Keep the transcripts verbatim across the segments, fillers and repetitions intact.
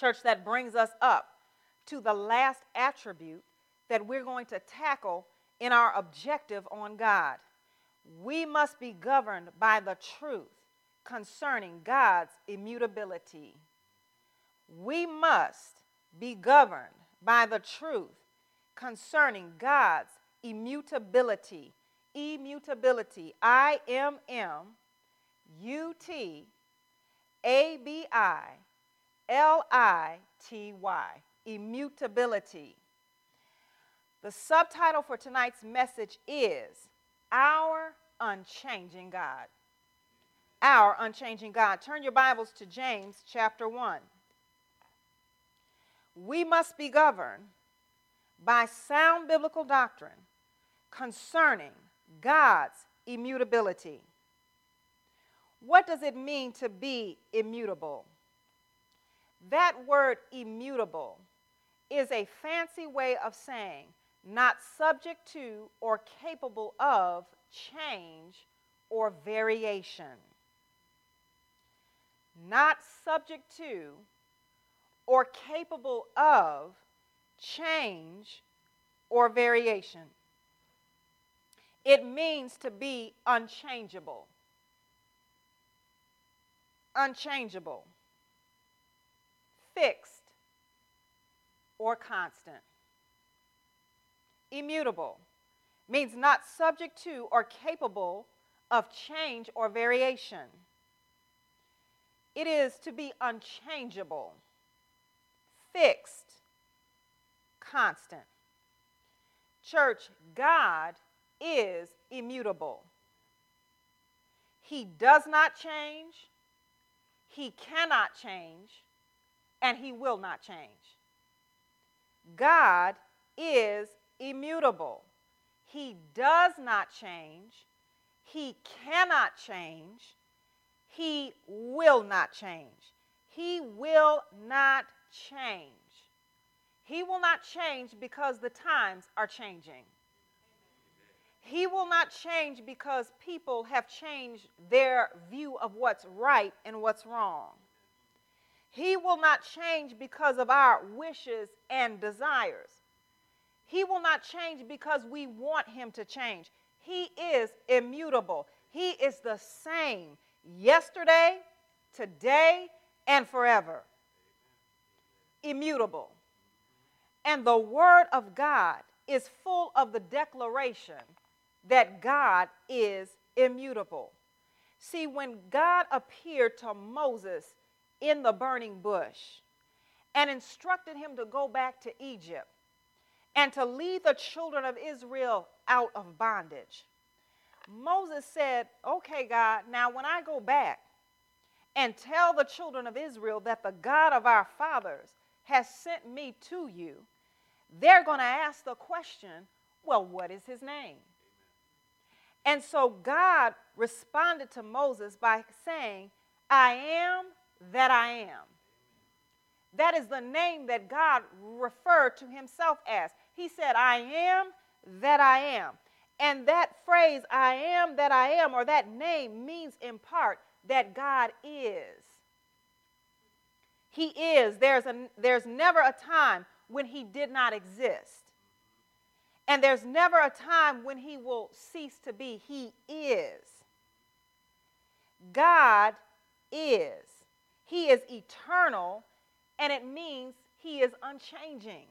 Church, that brings us up to the last attribute that we're going to tackle in our objective on God. We must be governed by the truth concerning God's immutability. We must be governed by the truth concerning God's immutability. Immutability. I M M U T A B I L I T Y. Immutability. The subtitle for tonight's message is Our Unchanging God. Our Unchanging God. Turn your Bibles to James chapter one. We must be governed by sound biblical doctrine concerning God's immutability. What does it mean to be immutable? That word immutable is a fancy way of saying not subject to or capable of change or variation. Not subject to or capable of change or variation. It means to be unchangeable. Unchangeable. Fixed or constant. Immutable means not subject to or capable of change or variation. It is to be unchangeable, fixed, constant. Church, God is immutable. He does not change, He cannot change, and He will not change. God is immutable. He does not change, He cannot change, He will not change. He will not change. He will not change because the times are changing. He will not change because people have changed their view of what's right and what's wrong. He will not change because of our wishes and desires. He will not change because we want Him to change. He is immutable. He is the same yesterday, today, and forever. Immutable. And the Word of God is full of the declaration that God is immutable. See, when God appeared to Moses in the burning bush and instructed him to go back to Egypt and to lead the children of Israel out of bondage, Moses said, okay, God, now when I go back and tell the children of Israel that the God of our fathers has sent me to you, they're going to ask the question, well, what is his name? And so God responded to Moses by saying, I am that I am. That is the name that God referred to himself as. He said, I am that I am. And that phrase, I am that I am, or that name means in part that God is. He is. There's, a, there's never a time when he did not exist. And there's never a time when he will cease to be. He is. God is. He is eternal, and it means he is unchanging.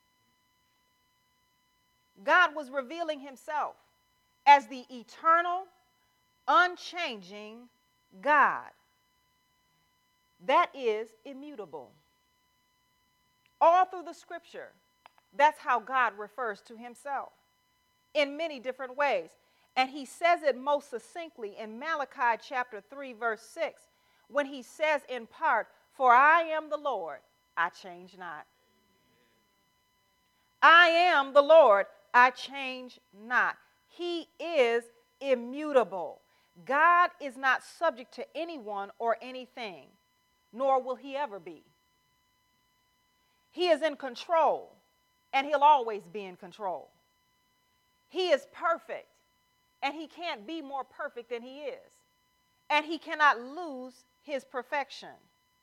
God was revealing himself as the eternal, unchanging God. That is immutable. All through the scripture, that's how God refers to himself in many different ways. And he says it most succinctly in Malachi chapter three, verse six, when he says in part, for I am the Lord, I change not. I am the Lord, I change not. He is immutable. God is not subject to anyone or anything, nor will he ever be. He is in control, and he'll always be in control. He is perfect, and he can't be more perfect than he is. And he cannot lose his perfection.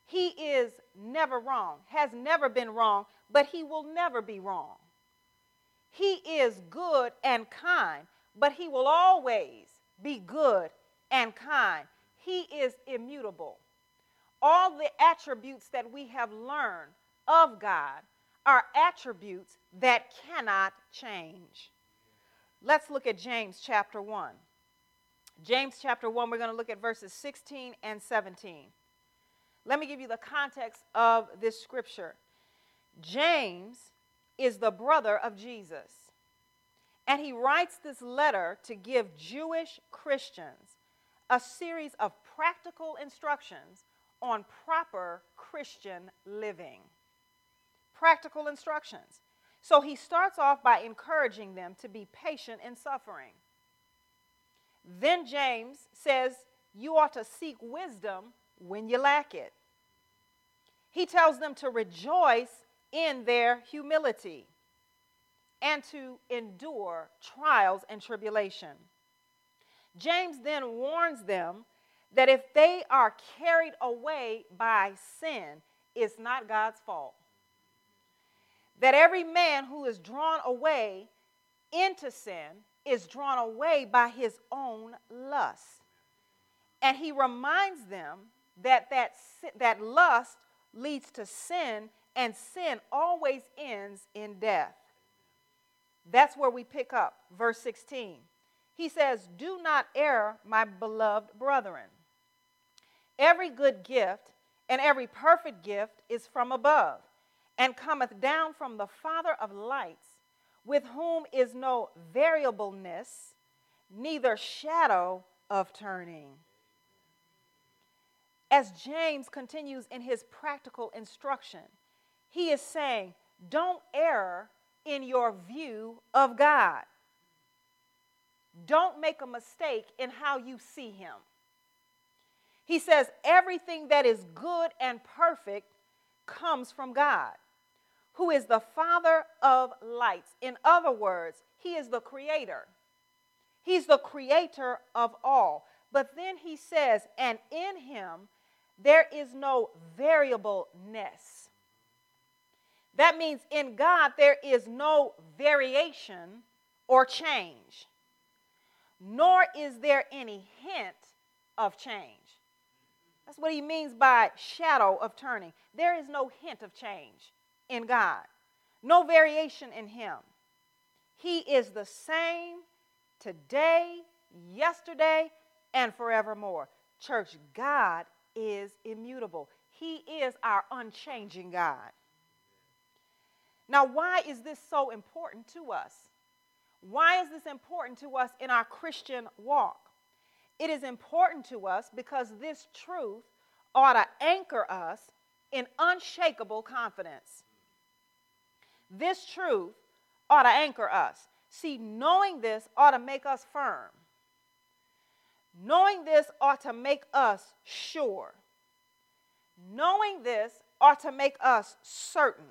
He is never wrong, has never been wrong, but he will never be wrong. He is good and kind, but he will always be good and kind. He is immutable. All the attributes that we have learned of God are attributes that cannot change. Let's look at James chapter one. James chapter one, we're going to look at verses sixteen and seventeen. Let me give you the context of this scripture. James is the brother of Jesus, and he writes this letter to give Jewish Christians a series of practical instructions on proper Christian living. Practical instructions. So he starts off by encouraging them to be patient in suffering. Then James says you ought to seek wisdom when you lack it. He tells them to rejoice in their humility and to endure trials and tribulation. James then warns them that if they are carried away by sin, it's not God's fault. That every man who is drawn away into sin is drawn away by his own lust. And he reminds them that that, that lust leads to sin, and sin always ends in death. That's where we pick up verse sixteen. He says, "Do not err, my beloved brethren. Every good gift and every perfect gift is from above, and cometh down from the Father of lights, with whom is no variableness, neither shadow of turning." As James continues in his practical instruction, he is saying, don't err in your view of God. Don't make a mistake in how you see him. He says everything that is good and perfect comes from God, who is the Father of lights. In other words, he is the creator. He's the creator of all. But then he says, and in him there is no variableness. That means in God there is no variation or change, nor is there any hint of change. That's what he means by shadow of turning. There is no hint of change in God, no variation in him. He is the same today, yesterday, and forevermore. Church, God is immutable. He is our unchanging God. Now, why is this so important to us? Why is this important to us in our Christian walk? It is important to us because this truth ought to anchor us in unshakable confidence. This truth ought to anchor us. See, knowing this ought to make us firm. Knowing this ought to make us sure. Knowing this ought to make us certain.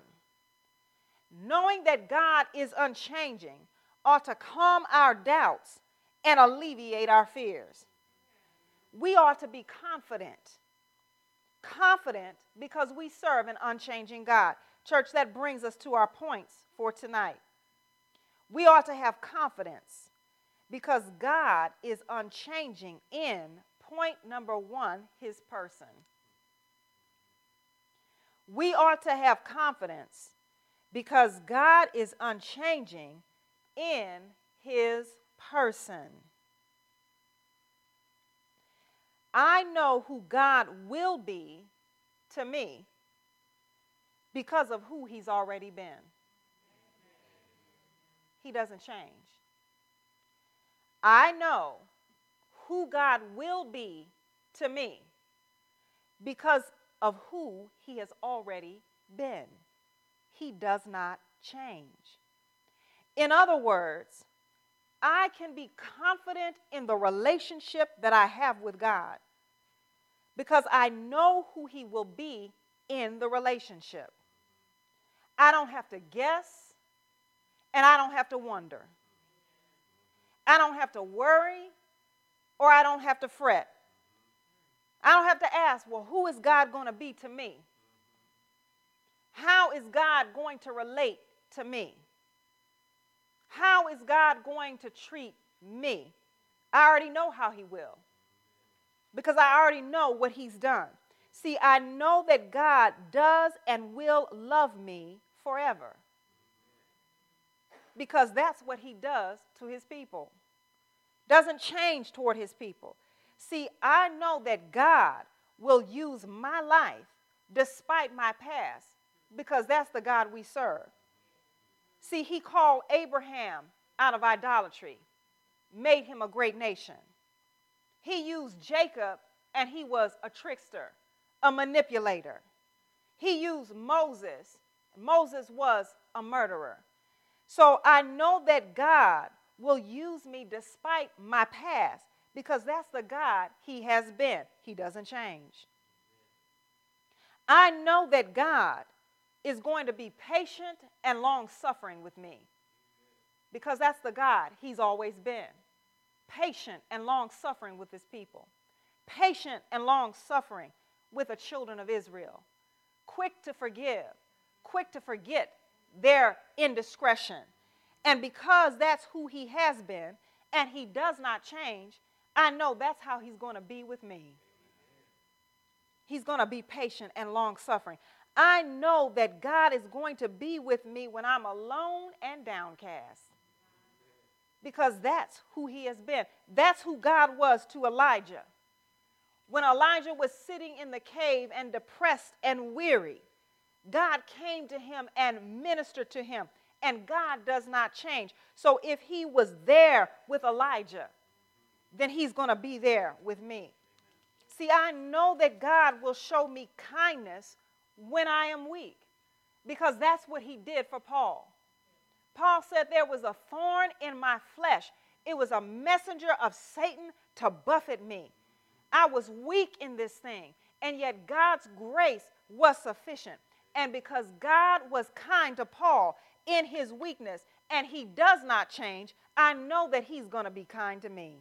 Knowing that God is unchanging ought to calm our doubts and alleviate our fears. We ought to be confident. Confident because we serve an unchanging God. Church, that brings us to our points for tonight. We ought to have confidence because God is unchanging in point number one, his person. We ought to have confidence because God is unchanging in his person. I know who God will be to me because of who he's already been. He doesn't change. I know who God will be to me because of who he has already been. He does not change. In other words, I can be confident in the relationship that I have with God because I know who he will be in the relationship. I don't have to guess, and I don't have to wonder. I don't have to worry, or I don't have to fret. I don't have to ask, well, who is God going to be to me? How is God going to relate to me? How is God going to treat me? I already know how he will, because I already know what he's done. See, I know that God does and will love me forever, because that's what he does to his people. Doesn't change toward his people. See, I know that God will use my life despite my past, because that's the God we serve. See, he called Abraham out of idolatry, made him a great nation. He used Jacob, and he was a trickster, a manipulator. He used Moses. Moses was a murderer. So I know that God will use me despite my past, because that's the God he has been. He doesn't change. I know that God is going to be patient and long-suffering with me, because that's the God he's always been. Patient and long-suffering with his people. Patient and long-suffering with the children of Israel. Quick to forgive. Quick to forget their indiscretion. And because that's who he has been and he does not change, I know that's how he's going to be with me. He's going to be patient and long-suffering. I know that God is going to be with me when I'm alone and downcast, because that's who he has been. That's who God was to Elijah. When Elijah was sitting in the cave and depressed and weary, God came to him and ministered to him, and God does not change. So if he was there with Elijah, then he's going to be there with me. See, I know that God will show me kindness when I am weak, because that's what he did for Paul. Paul said there was a thorn in my flesh. It was a messenger of Satan to buffet me. I was weak in this thing, and yet God's grace was sufficient. And because God was kind to Paul in his weakness, and he does not change, I know that he's going to be kind to me.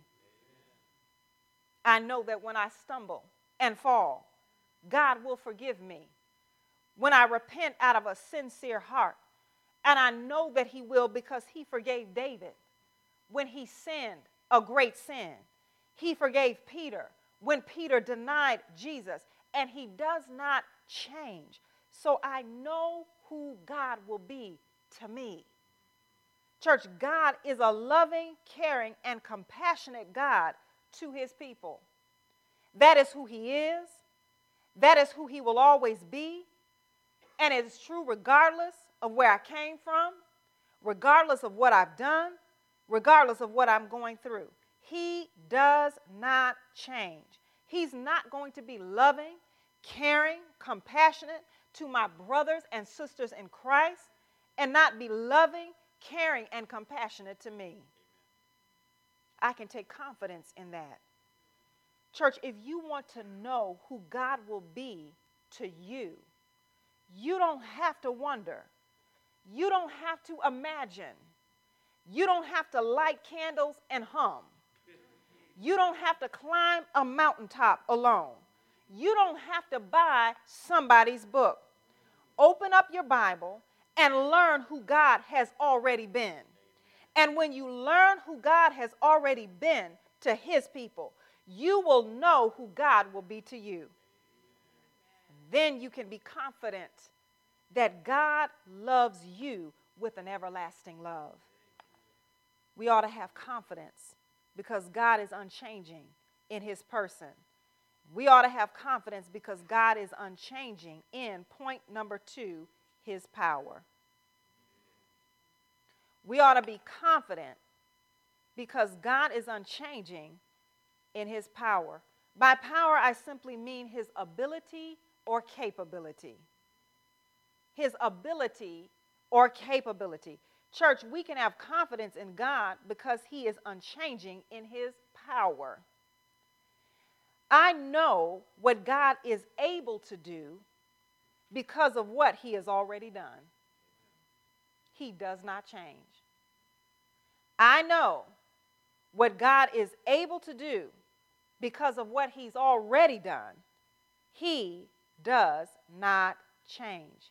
I know that when I stumble and fall, God will forgive me. When I repent out of a sincere heart, and I know that he will, because he forgave David when he sinned a great sin. He forgave Peter when Peter denied Jesus, and he does not change. So I know who God will be to me. Church, God is a loving, caring, and compassionate God to his people. That is who he is. That is who he will always be. And it is true regardless of where I came from, regardless of what I've done, regardless of what I'm going through. He does not change. He's not going to be loving, caring, compassionate to my brothers and sisters in Christ and not be loving, caring, and compassionate to me. I can take confidence in that. Church, if you want to know who God will be to you, you don't have to wonder. You don't have to imagine. You don't have to light candles and hum. You don't have to climb a mountaintop alone. You don't have to buy somebody's book. Open up your Bible and learn who God has already been. And when you learn who God has already been to his people, you will know who God will be to you. Then you can be confident that God loves you with an everlasting love. We ought to have confidence because God is unchanging in his person. We ought to have confidence because God is unchanging in point number two, his power. We ought to be confident because God is unchanging in his power. By power, I simply mean his ability or capability. His ability or capability. Church, we can have confidence in God because he is unchanging in his power. I know what God is able to do because of what he has already done. He does not change. I know what God is able to do because of what he's already done, he does not change.